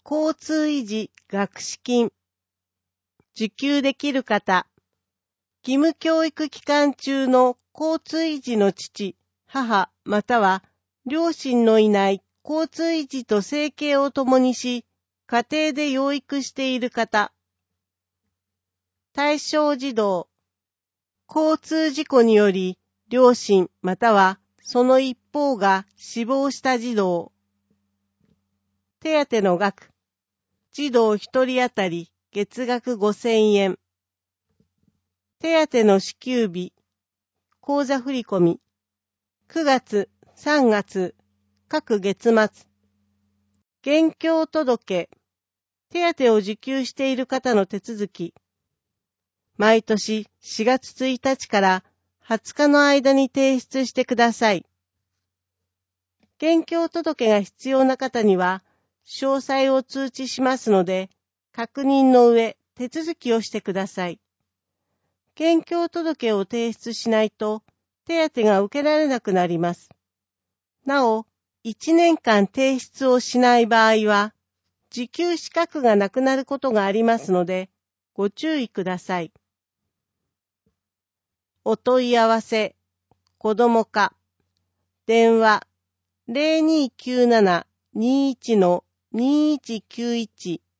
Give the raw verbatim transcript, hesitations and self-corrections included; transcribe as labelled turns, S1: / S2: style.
S1: 交通維持学資金。受給できる方。義務教育期間中の交通維持の父、母、または両親のいない交通維持と生計を共にし、家庭で養育している方。対象児童。交通事故により、両親またはその一方が死亡した児童。手当の額。児童一人当たり月額ごせんえん。手当の支給日。口座振込。くがつ、さんがつ、各月末。現況届。手当を受給している方の手続き。毎年しがつついたちからはつかの間に提出してください。現況届が必要な方には、詳細を通知しますので、確認の上、手続きをしてください。現況届を提出しないと、手当が受けられなくなります。なお、いちねんかん提出をしない場合は、受給資格がなくなることがありますので、ご注意ください。お問い合わせ、子ども課、電話、ゼロにーきゅうなな にーいちのにーいちきゅういち